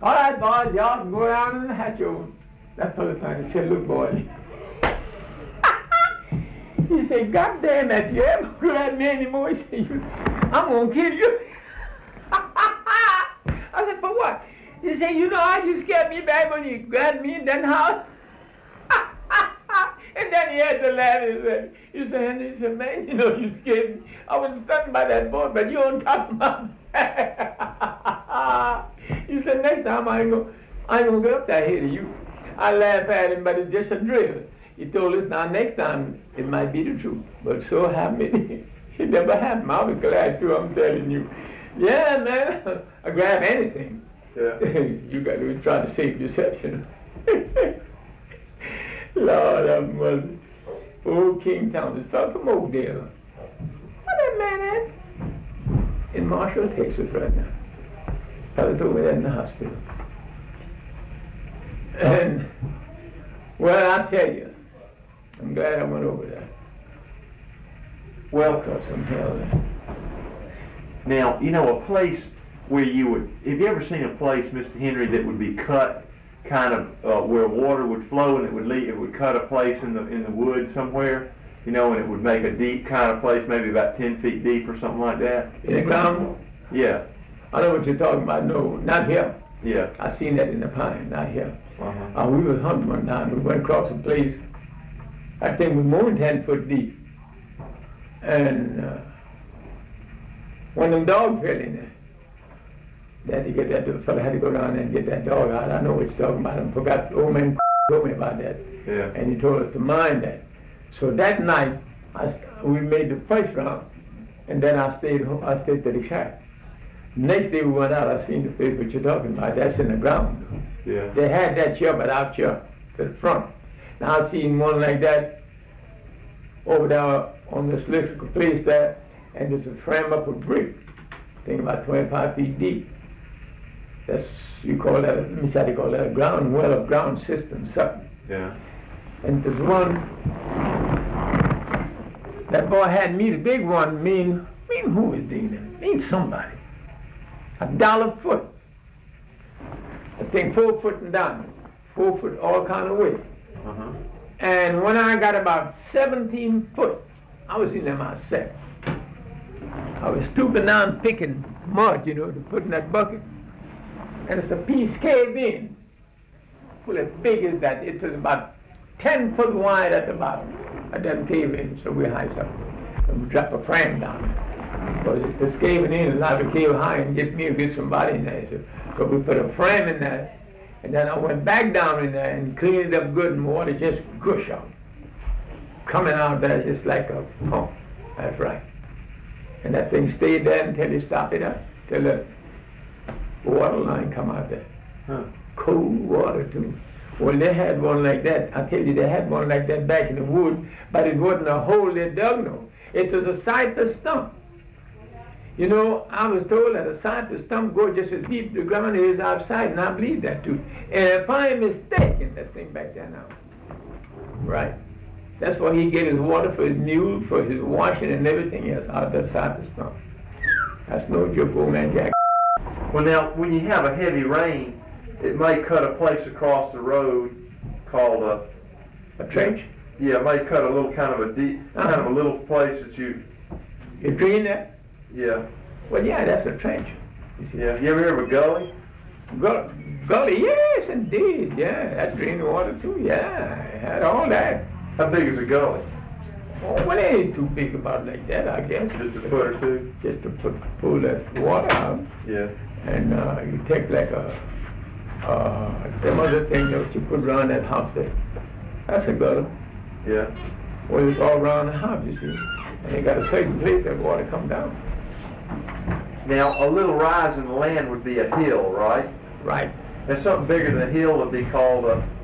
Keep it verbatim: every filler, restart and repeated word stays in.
All right, boys, y'all can go down in the hatch over. That fellow trying to say, look, boy. He said, God damn it, you ever look at me anymore? He said, I'm going to kill you. I said, for what? He said, you know how you scared me back when you grabbed me in that house? And then he had to laugh. He said, he said, Henry, he said, man, you know you scared me. I was stunned by that boy, but you on top of my back. He said, next time I ain't going I ain't gonna get up that here to you. I laugh at him, but it's just a drill. He told us, now next time it might be the truth. But so happened, it never happened. I was glad too, I'm telling you. Yeah, man, I grab anything. Yeah. You got to try to save yourself, you know. Lord have mercy. Old King Thomas fell from Oakdale. What that man at? In Marshall, Texas right now. Fellow's over there in the hospital. And, well, I tell you, I'm glad I went over there. Well, because some hell there. Now, you know, a place where you would, have you ever seen a place, Mister Henry, that would be cut kind of uh, where water would flow and it would lead, it would cut a place in the in the woods somewhere, you know, and it would make a deep kind of place, maybe about ten feet deep or something like that? In the ground? Yeah. I know what you're talking about. No, not here. Yeah. I seen that in the pine, not here. Uh-huh. Uh, we was hunting one time. We went across a place, I think we more than ten foot deep. And uh, one of them dogs fell in there. They had to get that, the fella had to go down there and get that dog out. I know what you're talking about. I forgot, the old man told me about that. Yeah. And he told us to mind that. So that night, I, we made the first round, and then I stayed home, I stayed to the shack. Next day we went out, I seen the place what you're talking about. That's in the ground. Yeah. They had that here, but out here to the front. Now I seen one like that over there on this little place there, and there's a frame up with brick, I think about twenty-five feet deep. That's, you call that, let me say they call that a ground well, a ground system, something. Yeah. And there's one, that boy had me, the big one, mean, mean who is digging it? Mean somebody. A dollar foot. I think four foot and down. Four foot all kind of way. Uh-huh. And when I got about seventeen foot, I was in there myself. I was stooping down picking mud, you know, to put in that bucket. And it's a piece caved in. Well, as big as that. It was about ten foot wide at the bottom. I didn't cave in, so we hiked up. And we dropped a frame down. Because it's just caving in, and I would cave high and get me or get somebody in there. So, so we put a frame in there. And then I went back down in there and cleaned it up good, and water just gush out. Coming out there just like a pump. That's right. And that thing stayed there until you stopped it up, till the water line come out there. Huh. Cold water too. Well, they had one like that. I tell you, they had one like that back in the wood, but it wasn't a hole they dug no. It was a cypress stump. You know, I was told that a cypress stump goes just as deep to the ground as it is outside, and I believe that too. And if I am mistaken, that thing back there now. Right. That's why he get his water for his mule, for his washing and everything else out of that cypress stump. That's no joke, old man Jack. Well, now, when you have a heavy rain, it may cut a place across the road called a... A trench? Yeah, it may cut a little kind of a deep, Uh-huh. kind of a little place that you... You drain that? Yeah. Well, yeah, that's a trench. You see. Yeah. You ever hear of a gully? Gu- Gully, yes, indeed, yeah. That drained water too, yeah. It had all that. How big is a gully? Oh, well, it ain't too big about like that, I guess. Just a foot or two? Just to put, pull that water out. Yeah. And uh, you take like a, uh, them other thing that you put around that house there. That's a gully. Yeah. Well, it's all around the house, you see. And you got a certain place that water come down. Now, a little rise in the land would be a hill, right? Right. And something bigger than a hill would be called a...